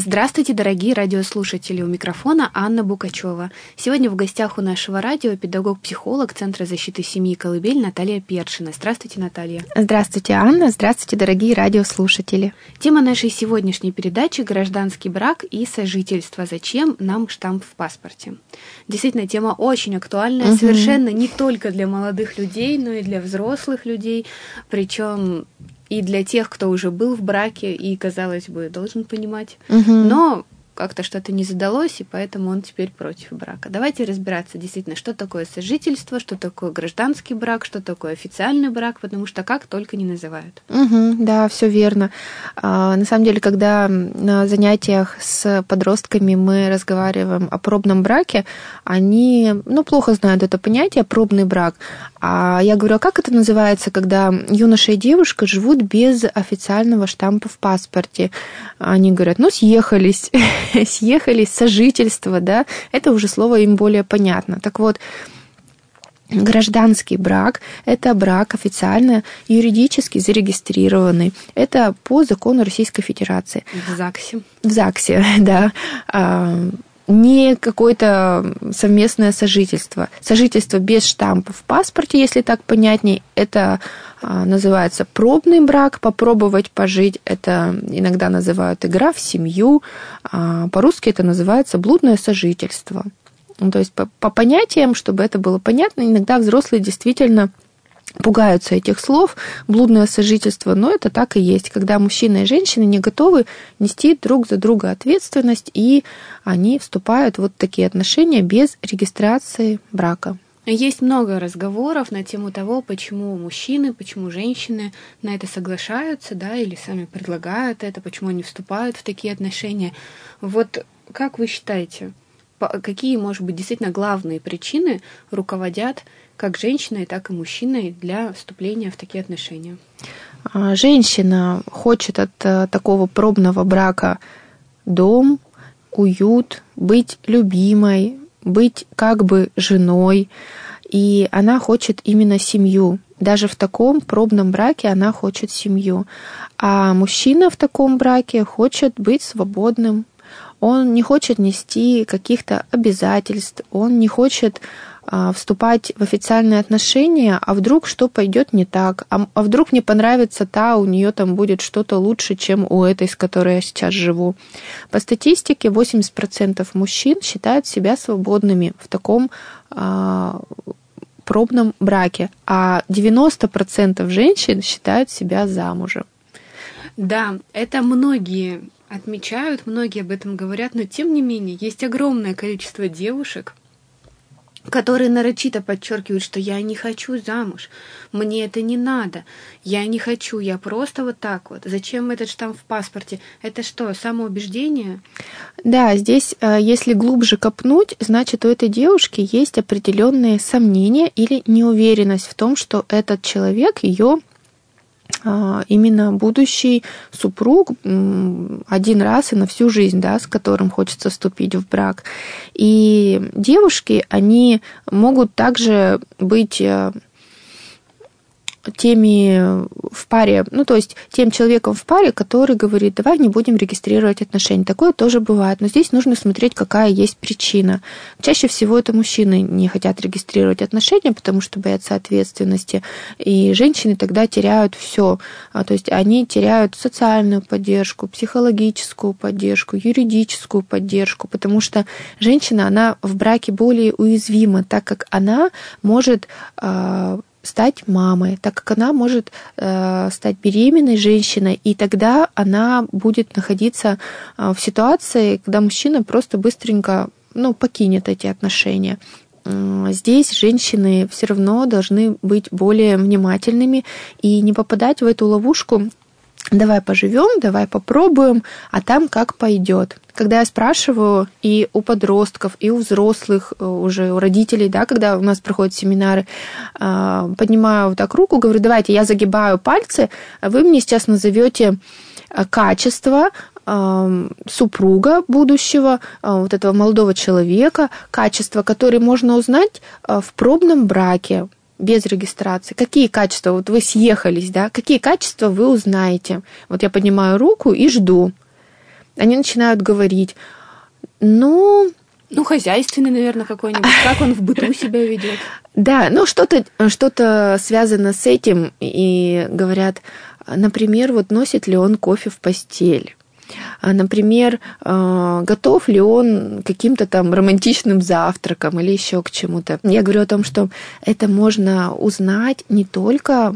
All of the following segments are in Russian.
Здравствуйте, дорогие радиослушатели! У микрофона Анна Букачева. Сегодня в гостях у нашего радио педагог-психолог Центра защиты семьи «Колыбель» Наталья Першина. Здравствуйте, Наталья. Здравствуйте, Анна. Здравствуйте, дорогие радиослушатели. Тема нашей сегодняшней передачи — гражданский брак и сожительство. Зачем нам штамп в паспорте? Действительно, тема очень актуальная, совершенно не только для молодых людей, но и для взрослых людей, причем и для тех, кто уже был в браке и, казалось бы, должен понимать. Но как-то что-то не задалось, и поэтому он теперь против брака. Давайте разбираться действительно, что такое сожительство, что такое гражданский брак, что такое официальный брак, потому что как только не называют. Да, все верно. На самом деле, когда на занятиях с подростками мы разговариваем о пробном браке, они, плохо знают это понятие «пробный брак». А я говорю, а как это называется, когда юноша и девушка живут без официального штампа в паспорте? Они говорят, съехались. Съехались, сожительство, да, это уже слово им более понятно. Так вот, гражданский брак – это брак официально юридически зарегистрированный. Это по закону Российской Федерации. В ЗАГСе. В ЗАГСе, да. Не какое-то совместное сожительство. Сожительство без штампа в паспорте, если так понятней, это называется пробный брак, попробовать пожить, это иногда называют игра в семью, по-русски это называется блудное сожительство. То есть по понятиям, чтобы это было понятно, иногда взрослые действительно пугаются этих слов, блудное сожительство, но это так и есть, когда мужчина и женщина не готовы нести друг за друга ответственность, и они вступают в вот такие отношения без регистрации брака. Есть много разговоров на тему того, почему мужчины, почему женщины на это соглашаются, да, или сами предлагают это, почему они вступают в такие отношения. Вот как вы считаете, какие, может быть, действительно главные причины руководят как женщиной, так и мужчиной для вступления в такие отношения? Женщина хочет от такого пробного брака дом, уют, быть любимой, быть как бы женой, и она хочет именно семью. Даже в таком пробном браке она хочет семью. А мужчина в таком браке хочет быть свободным. Он не хочет нести каких-то обязательств, он не хочет вступать в официальные отношения, а вдруг что пойдет не так, а вдруг мне понравится у нее там будет что-то лучше, чем у этой, с которой я сейчас живу. По статистике 80% мужчин считают себя свободными в таком пробном браке, а 90% женщин считают себя замужем. Да, это многие отмечают, многие об этом говорят, но тем не менее есть огромное количество девушек, которые нарочито подчеркивают, что я не хочу замуж, мне это не надо, я не хочу, я просто вот так вот. Зачем этот штамп в паспорте? Это что, самоубеждение? Да, здесь, если глубже копнуть, значит, у этой девушки есть определенные сомнения или неуверенность в том, что этот человек ее именно будущий супруг один раз и на всю жизнь, да, с которым хочется вступить в брак. И девушки, они могут также быть теми в паре, то есть тем человеком в паре, который говорит, давай не будем регистрировать отношения. Такое тоже бывает, но здесь нужно смотреть, какая есть причина. Чаще всего это мужчины не хотят регистрировать отношения, потому что боятся ответственности, и женщины тогда теряют все. То есть они теряют социальную поддержку, психологическую поддержку, юридическую поддержку, потому что женщина, она в браке более уязвима, так как она может стать мамой, так как она может стать беременной женщиной, и тогда она будет находиться в ситуации, когда мужчина просто быстренько покинет эти отношения. Здесь женщины все равно должны быть более внимательными и не попадать в эту ловушку. Давай поживем, давай попробуем, а там как пойдет. Когда я спрашиваю и у подростков, и у взрослых, уже у родителей, да, когда у нас проходят семинары, поднимаю вот так руку, говорю, давайте, я загибаю пальцы, вы мне сейчас назовете качество супруга будущего, вот этого молодого человека, качества, которые можно узнать в пробном браке, без регистрации. Какие качества? Вот вы съехались, да? Какие качества вы узнаете? Вот я поднимаю руку и жду. они начинают говорить, хозяйственный, наверное, какой-нибудь, как он в быту себя ведет. Да, что-то связано с этим, и говорят, например, вот носит ли он кофе в постель. Например, готов ли он к каким-то там романтичным завтракам или еще к чему-то. Я говорю о том, что это можно узнать не только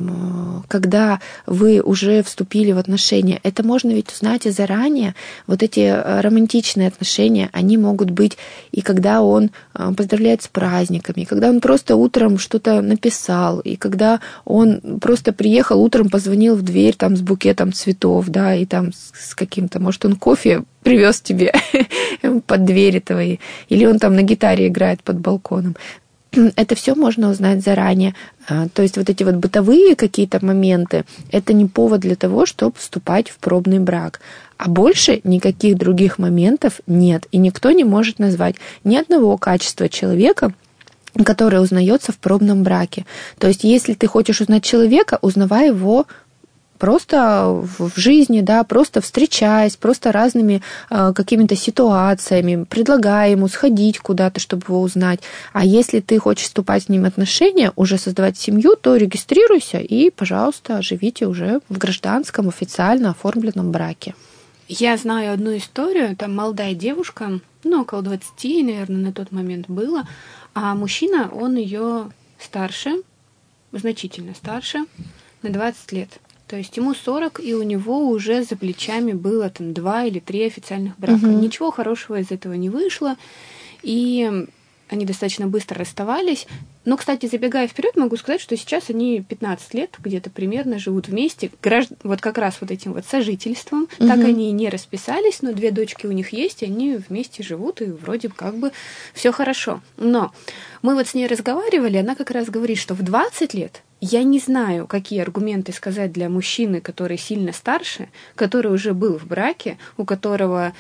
когда вы уже вступили в отношения, это можно ведь узнать и заранее. Вот эти романтичные отношения, они могут быть и когда он поздравляет с праздниками, и когда он просто утром что-то написал, и когда он просто приехал утром, позвонил в дверь там с букетом цветов, да, и там с каким-то, может, он кофе привез тебе под двери твои, или он там на гитаре играет под балконом. Это все можно узнать заранее. То есть вот эти вот бытовые какие-то моменты, это не повод для того, чтобы вступать в пробный брак. А больше никаких других моментов нет. И никто не может назвать ни одного качества человека, которое узнается в пробном браке. То есть если ты хочешь узнать человека, узнавай его просто в жизни, да, просто встречаясь, просто разными какими-то ситуациями, предлагая ему сходить куда-то, чтобы его узнать. А если ты хочешь вступать с ним в отношения, уже создавать семью, то регистрируйся и, пожалуйста, живите уже в гражданском, официально оформленном браке. Я знаю одну историю, там молодая девушка, около 20, наверное, на тот момент было, а мужчина, он ее старше, значительно старше, на 20 лет. То есть ему 40, и у него уже за плечами было там 2 или 3 официальных брака. Ничего хорошего из этого не вышло, и они достаточно быстро расставались. Но, кстати, забегая вперед, могу сказать, что сейчас они 15 лет где-то примерно живут вместе, вот как раз вот этим вот сожительством. Так они и не расписались, но 2 дочки у них есть, и они вместе живут, и вроде как бы все хорошо. Но мы вот с ней разговаривали, она как раз говорит, что в 20 лет я не знаю, какие аргументы сказать для мужчины, который сильно старше, который уже был в браке, у которого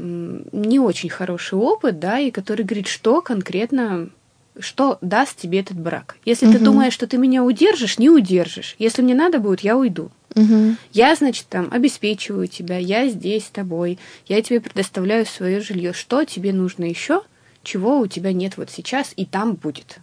не очень хороший опыт, да, и который говорит, что конкретно, что даст тебе этот брак. Если ты думаешь, что ты меня удержишь, не удержишь. Если мне надо будет, я уйду. Я, значит, там обеспечиваю тебя, я здесь с тобой, я тебе предоставляю свое жилье. Что тебе нужно еще, чего у тебя нет вот сейчас и там будет?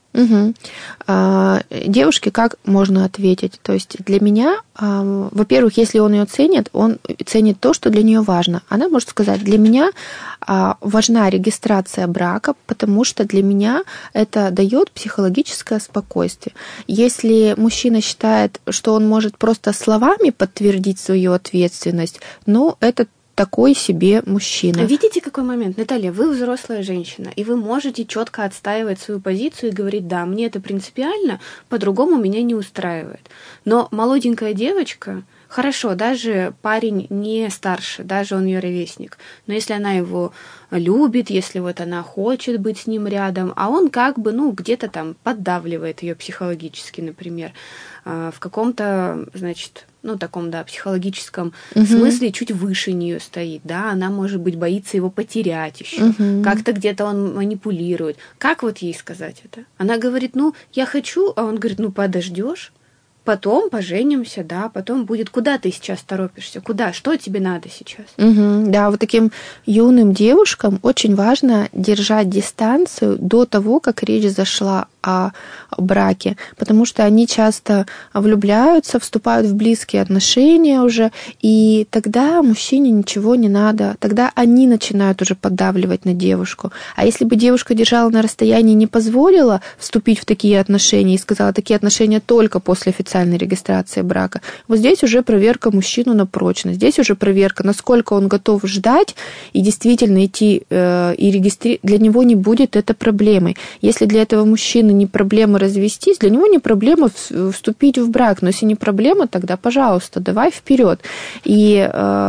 Девушке как можно ответить? То есть для меня, во-первых, если он ее ценит, он ценит то, что для нее важно. Она может сказать, для меня важна регистрация брака, потому что для меня это дает психологическое спокойствие. Если мужчина считает, что он может просто словами подтвердить свою ответственность, это такой себе мужчина. Видите, какой момент? Наталья, вы взрослая женщина, и вы можете четко отстаивать свою позицию и говорить, да, мне это принципиально, по-другому меня не устраивает. Но молоденькая девочка, хорошо, даже парень не старше, даже он ее ровесник, но если она его любит, если вот она хочет быть с ним рядом, а он как бы, где-то там поддавливает ее психологически, например, в каком-то, значит, таком, да, психологическом смысле чуть выше нее стоит, да, она, может быть, боится его потерять еще, как-то где-то он манипулирует. Как вот ей сказать это? Она говорит, я хочу, а он говорит, подождешь, потом поженимся, да, потом будет. Куда ты сейчас торопишься? Куда? Что тебе надо сейчас? Да, вот таким юным девушкам очень важно держать дистанцию до того, как речь зашла о браке, потому что они часто влюбляются, вступают в близкие отношения уже, и тогда мужчине ничего не надо, тогда они начинают уже поддавливать на девушку. А если бы девушка держала на расстоянии и не позволила вступить в такие отношения и сказала, такие отношения только после официальной регистрации брака, вот здесь уже проверка мужчину на прочность, здесь уже проверка, насколько он готов ждать и действительно идти и регистрировать, для него не будет это проблемой. Если для этого мужчины не проблема развестись, для него не проблема вступить в брак, но если не проблема, тогда, пожалуйста, давай вперед. И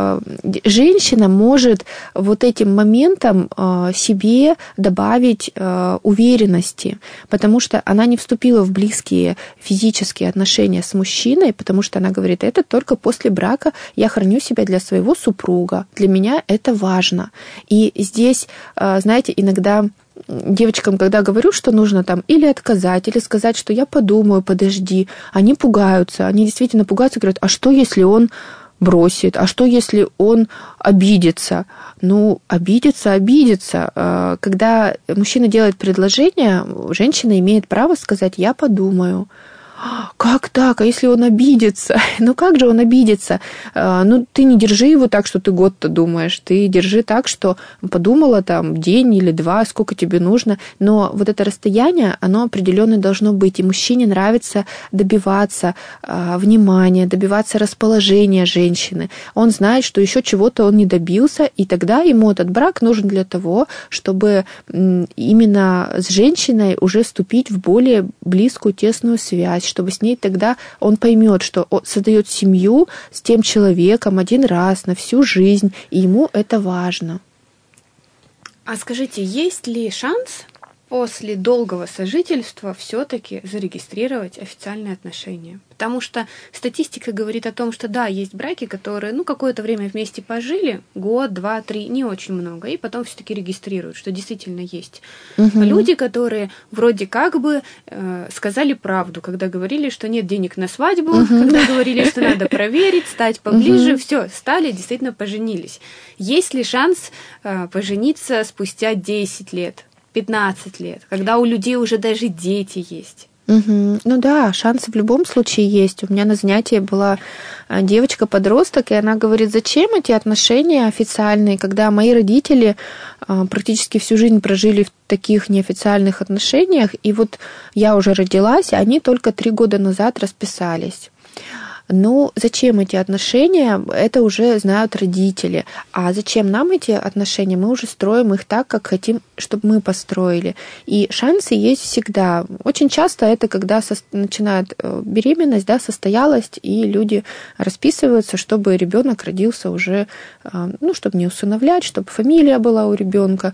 женщина может вот этим моментом себе добавить уверенности, потому что она не вступила в близкие физические отношения с мужчиной, потому что она говорит, это только после брака я храню себя для своего супруга, для меня это важно. И здесь, знаете, иногда девочкам, когда говорю, что нужно там или отказать, или сказать, что я подумаю, подожди, они пугаются, они действительно пугаются, говорят, а что, если он бросит, а что, если он обидится? Ну, обидится. Когда мужчина делает предложение, женщина имеет право сказать: я подумаю. Как так? А если он обидится? Ну, как же он обидится? Ну, ты не держи его так, что ты год-то думаешь. Ты держи так, что подумала там день или два, сколько тебе нужно. Но вот это расстояние, оно определенно должно быть. И мужчине нравится добиваться внимания, добиваться расположения женщины. Он знает, что еще чего-то он не добился, и тогда ему этот брак нужен для того, чтобы именно с женщиной уже вступить в более близкую, тесную связь, чтобы с ней тогда он поймет, что он создает семью с тем человеком один раз на всю жизнь, и ему это важно. А скажите, есть ли шанс после долгого сожительства все-таки зарегистрировать официальные отношения? Потому что статистика говорит о том, что да, есть браки, которые, какое-то время вместе пожили, год, два, три, не очень много, и потом все-таки регистрируют, что действительно есть люди, которые вроде как бы сказали правду, когда говорили, что нет денег на свадьбу, когда говорили, что надо проверить, стать поближе, все, стали, действительно поженились. Есть ли шанс пожениться спустя 10 лет? 15 лет, когда у людей уже даже дети есть? Ну да, шансы в любом случае есть. У меня на занятии была девочка-подросток, и она говорит: зачем эти отношения официальные, когда мои родители практически всю жизнь прожили в таких неофициальных отношениях, и вот я уже родилась, а они только 3 года назад расписались. Ну, зачем эти отношения, это уже знают родители. А зачем нам эти отношения? Мы уже строим их так, как хотим, чтобы мы построили. И шансы есть всегда. Очень часто это когда начинает беременность, состоялась, и люди расписываются, чтобы ребенок родился уже, чтобы не усыновлять, чтобы фамилия была у ребенка.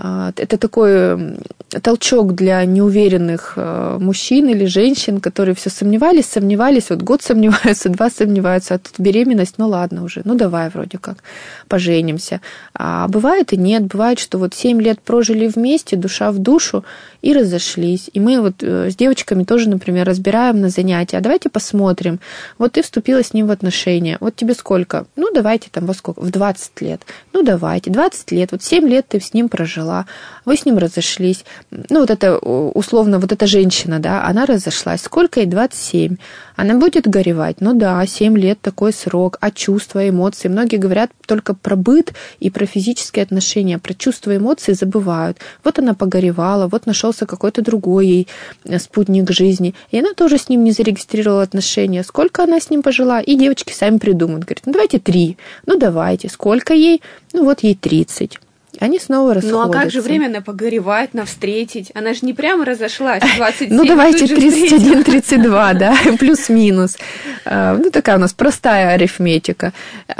Это такой толчок для неуверенных мужчин или женщин, которые все сомневались, вот год сомневаются, 2 сомневаются, а тут беременность, ладно уже, давай вроде как поженимся. А бывает и нет, бывает, что вот 7 лет прожили вместе, душа в душу, и разошлись. И мы вот с девочками тоже, например, разбираем на занятия: а давайте посмотрим, вот ты вступила с ним в отношения, вот тебе сколько? Давайте там во сколько? В 20 лет. Давайте, 20 лет, вот 7 лет ты с ним прожила, вы с ним разошлись. Вот это условно, вот эта женщина, она разошлась. Сколько ей? 27. Она будет горевать? 7 лет такой срок. А чувства, эмоции? Многие говорят только про быт и про физические отношения, про чувства и эмоции забывают. Вот она погоревала, вот нашелся какой-то другой ей спутник жизни, и она тоже с ним не зарегистрировала отношения. Сколько она с ним пожила? И девочки сами придумают. Говорят: давайте 3. Давайте. Сколько ей? Вот ей 30. Они снова расходятся. А как же временно погоревать, встретить? Она же не прямо разошлась, 27. Давайте 31, 32, плюс-минус. Такая у нас простая арифметика.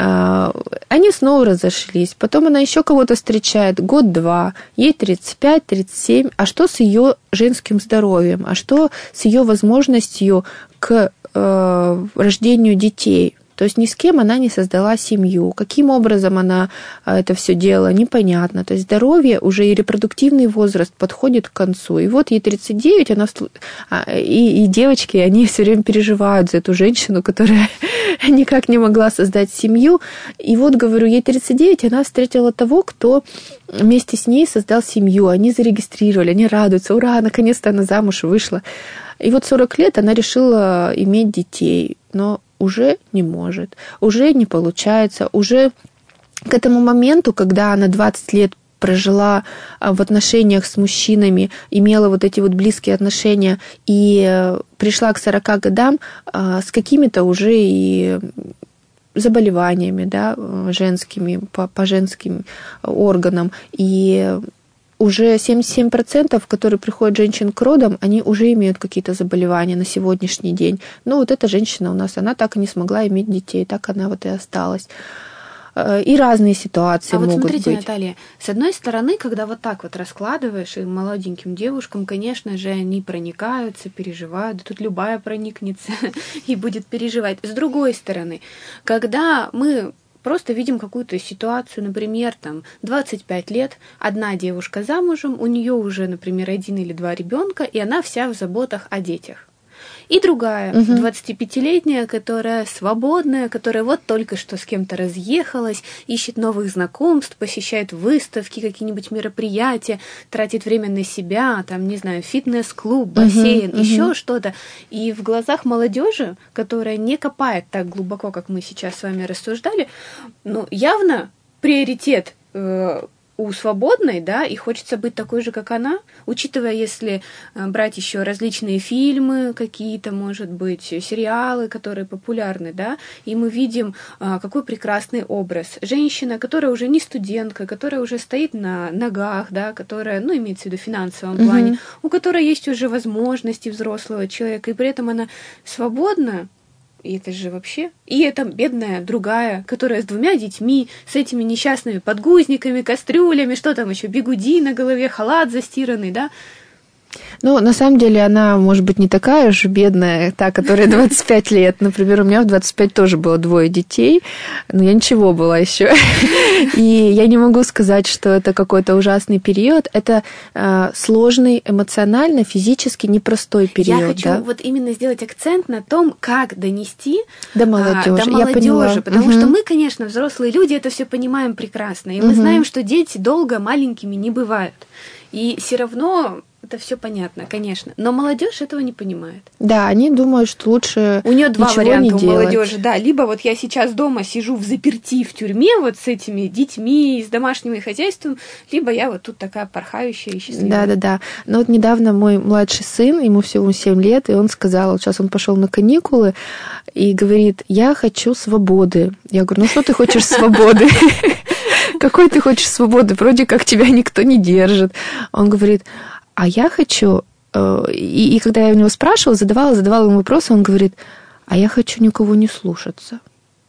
Они снова разошлись. Потом она еще кого-то встречает, год-два, ей 35, 37. А что с ее женским здоровьем? А что с ее возможностью к рождению детей? То есть ни с кем она не создала семью. Каким образом она это все делала, непонятно. То есть здоровье, уже и репродуктивный возраст подходит к концу. И вот ей 39, и девочки, они все время переживают за эту женщину, которая никак не могла создать семью. И вот, говорю, ей 39, она встретила того, кто вместе с ней создал семью. Они зарегистрировали, они радуются. Ура, наконец-то она замуж вышла. И вот 40 лет она решила иметь детей, но уже не может, уже не получается, уже к этому моменту, когда она 20 лет прожила в отношениях с мужчинами, имела вот эти вот близкие отношения и пришла к 40 годам с какими-то уже и заболеваниями, женскими, по женским органам, и уже 77%, которые приходят женщин к родам, они уже имеют какие-то заболевания на сегодняшний день. Вот эта женщина у нас, она так и не смогла иметь детей, так она вот и осталась. И разные ситуации могут быть. А вот смотрите, Наталья, с одной стороны, когда вот так вот раскладываешь, и молоденьким девушкам, конечно же, они проникаются, переживают, тут любая проникнется и будет переживать. С другой стороны, когда мы просто видим какую-то ситуацию, например, 25 лет, одна девушка замужем, у нее уже, например, 1 или 2 ребенка, и она вся в заботах о детях. И другая, 25-летняя, которая свободная, которая вот только что с кем-то разъехалась, ищет новых знакомств, посещает выставки, какие-нибудь мероприятия, тратит время на себя, там, не знаю, фитнес-клуб, бассейн, еще что-то. И в глазах молодежи, которая не копает так глубоко, как мы сейчас с вами рассуждали, ну, явно приоритет у свободной, да, и хочется быть такой же, как она, учитывая, если брать еще различные фильмы какие-то, может быть, сериалы, которые популярны, да, и мы видим, какой прекрасный образ. Женщина, которая уже не студентка, которая уже стоит на ногах, да, которая, ну, имеется в виду в финансовом плане, у которой есть уже возможности взрослого человека, и при этом она свободна. И это же вообще... И это бедная другая, которая с 2 детьми, с этими несчастными подгузниками, кастрюлями, что там еще, бигуди на голове, халат застиранный, да? Ну, на самом деле, она, может быть, не такая уж бедная, та, которая 25 лет. Например, у меня в 25 тоже было 2 детей, но я ничего была еще. И я не могу сказать, что это какой-то ужасный период. Это сложный, эмоционально, физически непростой период. Я хочу вот именно сделать акцент на том, как донести до молодежи. Я поняла. Потому что мы, конечно, взрослые люди, это все понимаем прекрасно. И мы знаем, что дети долго маленькими не бывают. И все равно это все понятно, конечно. Но молодежь этого не понимает. Да, они думают, что лучше у нее 2 варианта у делать. молодежи. Да, либо вот я сейчас дома сижу в заперти в тюрьме вот с этими детьми, с домашним хозяйством, либо я вот тут такая порхающая и счастливая. Да. Но вот недавно мой младший сын, ему всего 7 лет, и он сказал, вот сейчас он пошел на каникулы и говорит: я хочу свободы. Я говорю: ну что ты хочешь свободы? Какой ты хочешь свободы? Вроде как тебя никто не держит. Он говорит: а я хочу... И когда я у него спрашивала, задавала ему вопросы, он говорит: а я хочу никого не слушаться.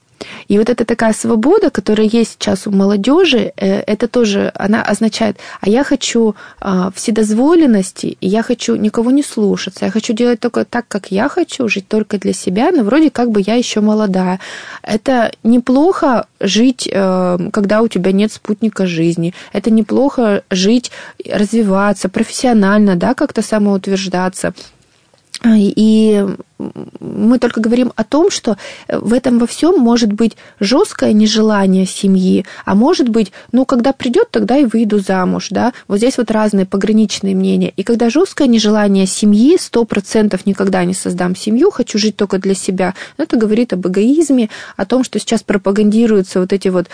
И вот это такая свобода, которая есть сейчас у молодежи, это тоже, она означает: а я хочу вседозволенности, и я хочу никого не слушаться, я хочу делать только так, как я хочу, жить только для себя, но вроде как бы я еще молодая. Это неплохо жить, когда у тебя нет спутника жизни. Это неплохо жить, развиваться профессионально, да, как-то самоутверждаться. И мы только говорим о том, что в этом во всем может быть жесткое нежелание семьи, а может быть, ну, когда придет, тогда и выйду замуж, да. Вот здесь вот разные пограничные мнения. И когда жесткое нежелание семьи, 100% никогда не создам семью, хочу жить только для себя, это говорит об эгоизме, о том, что сейчас пропагандируются вот эти вот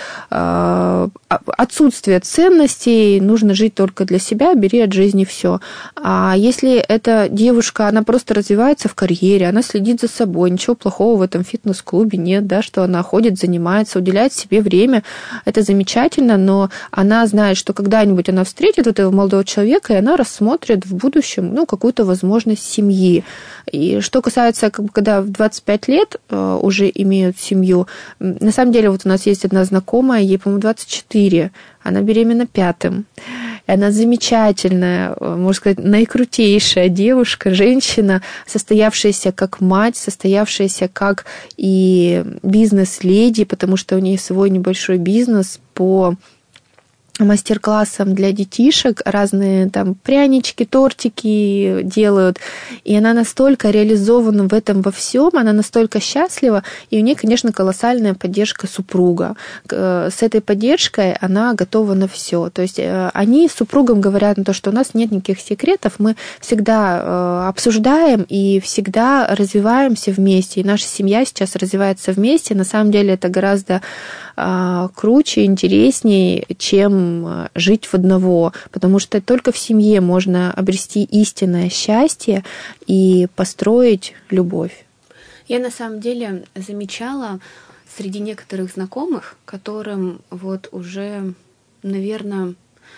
отсутствие ценностей, нужно жить только для себя, бери от жизни все. А если эта девушка, она просто развивается в карьере, она следит за собой, ничего плохого в этом фитнес-клубе нет, да, что она ходит, занимается, уделяет себе время, это замечательно, но она знает, что когда-нибудь она встретит этого молодого человека, и она рассмотрит в будущем, ну, какую-то возможность семьи. И что касается, когда в 25 лет уже имеют семью, на самом деле вот у нас есть одна знакомая, ей, по-моему, 24, она беременна 5-м. И она замечательная, можно сказать, наикрутейшая девушка, женщина, состоявшаяся как мать, состоявшаяся как и бизнес-леди, потому что у нее свой небольшой бизнес по мастер-классам для детишек, разные там прянички, тортики делают, и она настолько реализована в этом во всем, она настолько счастлива, и у нее, конечно, колоссальная поддержка супруга. С этой поддержкой она готова на все. То есть они с супругом говорят на то, что у нас нет никаких секретов, мы всегда обсуждаем и всегда развиваемся вместе, и наша семья сейчас развивается вместе. На самом деле это гораздо круче, интереснее, чем жить в одного, потому что только в семье можно обрести истинное счастье и построить любовь. Я на самом деле замечала среди некоторых знакомых, которым вот уже, наверное,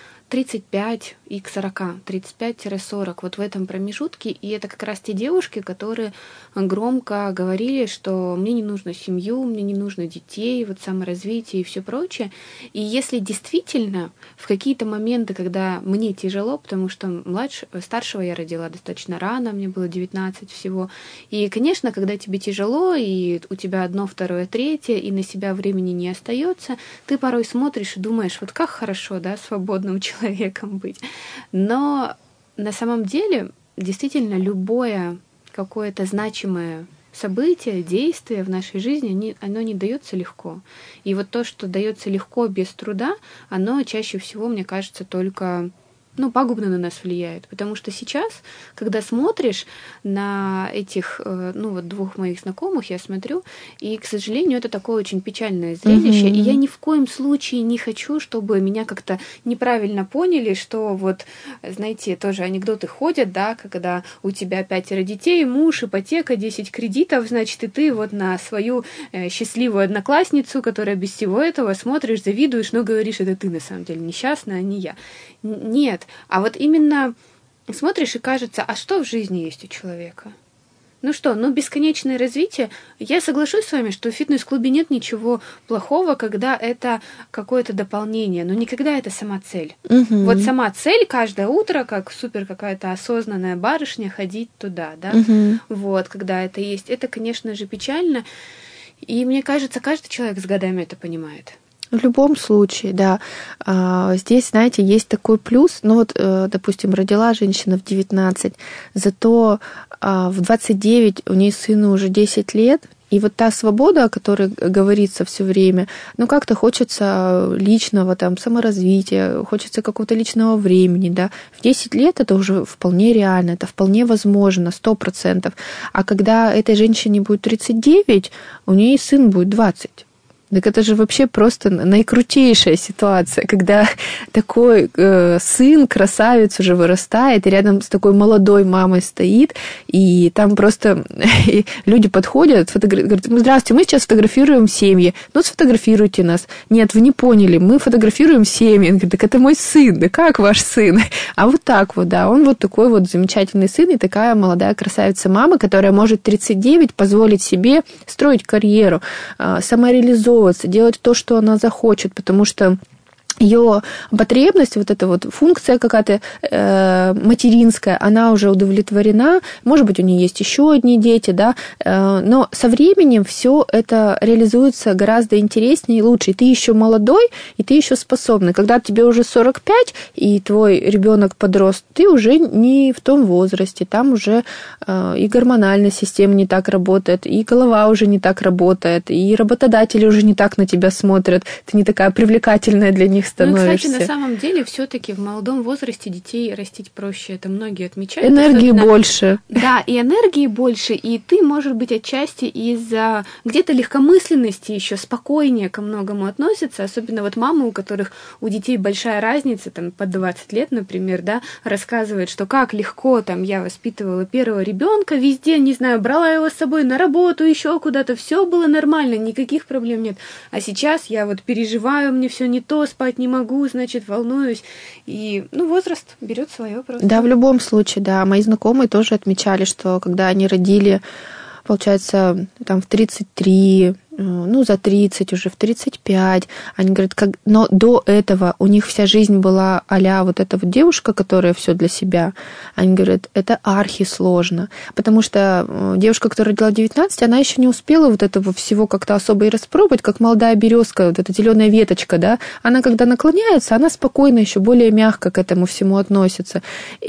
35 и к 40, 35-40, вот в этом промежутке. И это как раз те девушки, которые громко говорили, что мне не нужно семью, мне не нужно детей, вот саморазвитие и все прочее. И если действительно в какие-то моменты, когда мне тяжело, потому что старшего я родила достаточно рано, мне было 19 всего, и, конечно, когда тебе тяжело, и у тебя 1, 2, 3, и на себя времени не остается, ты порой смотришь и думаешь, вот как хорошо, да, свободным человеком быть. Но на самом деле, действительно, любое какое-то значимое событие, действие в нашей жизни, оно не дается легко. И вот то, что дается легко, без труда, оно чаще всего, мне кажется, только пагубно на нас влияет. Потому что сейчас, когда смотришь на этих, двух моих знакомых, я смотрю, и, к сожалению, это такое очень печальное зрелище, и я ни в коем случае не хочу, чтобы меня как-то неправильно поняли, что знаете, тоже анекдоты ходят, да, когда у тебя 5 детей, муж, ипотека, 10 кредитов, значит, и ты на свою счастливую одноклассницу, которая без всего этого, смотришь, завидуешь, но говоришь, это ты на самом деле несчастная, а не я. Нет. А вот именно смотришь и кажется, а что в жизни есть у человека? Бесконечное развитие. Я соглашусь с вами, что в фитнес-клубе нет ничего плохого, когда это какое-то дополнение, но никогда это сама цель. Вот сама цель каждое утро, как супер какая-то осознанная барышня, ходить туда, да? Когда это есть. Это, конечно же, печально. И мне кажется, каждый человек с годами это понимает. В любом случае, да. Здесь, знаете, есть такой плюс. Допустим, родила женщина в 19, зато в 29 у нее сыну уже 10 лет, и вот та свобода, о которой говорится все время, как-то хочется личного саморазвития, хочется какого-то личного времени, да. В 10 лет это уже вполне реально, это вполне возможно, 100%. А когда этой женщине будет 39, у нее сын будет 20. Так это же вообще просто наикрутейшая ситуация, когда такой сын, красавец уже вырастает, и рядом с такой молодой мамой стоит, и там просто люди подходят, говорят, здравствуйте, мы сейчас фотографируем семьи, сфотографируйте нас. Нет, вы не поняли, мы фотографируем семьи. Он говорит, так это мой сын, да как ваш сын? А вот так да, он такой замечательный сын, и такая молодая красавица мама, которая может 39 позволить себе строить карьеру, самореализовываться, делать то, что она захочет, потому что ее потребность, эта функция какая-то материнская, она уже удовлетворена, может быть, у нее есть еще одни дети, да, но со временем все это реализуется гораздо интереснее и лучше. И ты еще молодой, и ты еще способный. Когда тебе уже 45, и твой ребенок подрос, ты уже не в том возрасте, там уже и гормональная система не так работает, и голова уже не так работает, и работодатели уже не так на тебя смотрят, ты не такая привлекательная для них становишься. Кстати, на самом деле, все-таки в молодом возрасте детей растить проще. Это многие отмечают. Энергии больше. Да, и энергии больше, и ты, может быть, отчасти из-за где-то легкомысленности еще спокойнее ко многому относятся, особенно мамы, у которых у детей большая разница, по 20 лет, например, да, рассказывают, что как легко, я воспитывала первого ребенка везде, не знаю, брала его с собой на работу, еще куда-то, все было нормально, никаких проблем нет. А сейчас я переживаю, мне все не то, спать не могу, значит, волнуюсь. И, возраст берет свое просто. Да, в любом случае, да. Мои знакомые тоже отмечали, что когда они родили, получается, в 33, за 30, уже в 35. Они говорят, но до этого у них вся жизнь была а-ля эта девушка, которая все для себя. Они говорят, это архисложно. Потому что девушка, которая родила 19, она еще не успела этого всего как-то особо и распробовать, как молодая березка, эта зеленая веточка, да. Она, когда наклоняется, она спокойно, еще более мягко к этому всему относится.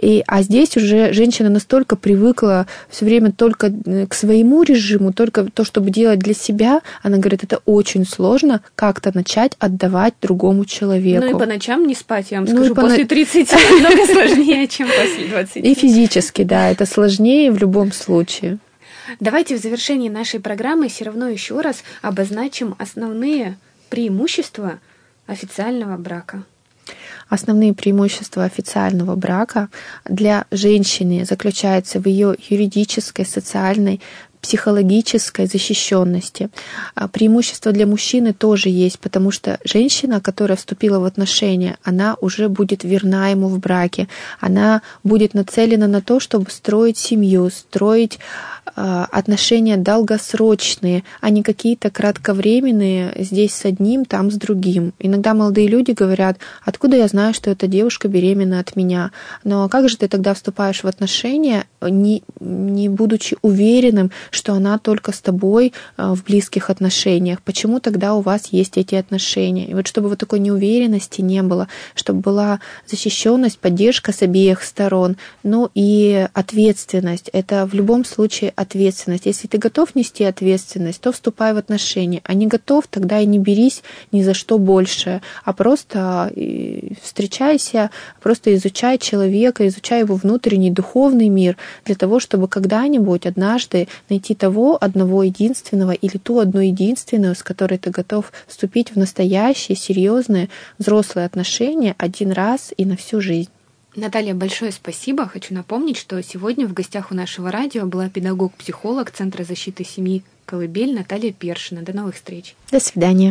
А здесь уже женщина настолько привыкла все время только к своему режиму, только то, чтобы делать для себя. Она говорит, это очень сложно как-то начать отдавать другому человеку. И по ночам не спать, я вам скажу, после 30 намного сложнее, чем после 20. И физически, да, это сложнее в любом случае. Давайте в завершении нашей программы все равно еще раз обозначим основные преимущества официального брака. Основные преимущества официального брака для женщины заключаются в ее юридической, социальной, психологической защищенности. Преимущество для мужчины тоже есть, потому что женщина, которая вступила в отношения, она уже будет верна ему в браке. Она будет нацелена на то, чтобы строить семью, строить отношения долгосрочные, а не какие-то кратковременные здесь с одним, там с другим. Иногда молодые люди говорят: откуда я знаю, что эта девушка беременна от меня? Но как же ты тогда вступаешь в отношения, не будучи уверенным, что она только с тобой в близких отношениях? Почему тогда у вас есть эти отношения? И вот чтобы вот такой неуверенности не было, чтобы была защищенность, поддержка с обеих сторон, ну и ответственность. Это в любом случае ответственность. Если ты готов нести ответственность, то вступай в отношения. А не готов, тогда и не берись ни за что больше, а просто встречайся, просто изучай человека, изучай его внутренний духовный мир для того, чтобы когда-нибудь, однажды найти того одного единственного или ту одну единственную, с которой ты готов вступить в настоящие, серьезные, взрослые отношения один раз и на всю жизнь. Наталья, большое спасибо. Хочу напомнить, что сегодня в гостях у нашего радио была педагог-психолог Центра защиты семьи «Колыбель» Наталья Першина. До новых встреч. До свидания.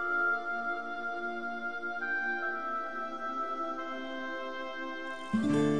Thank you.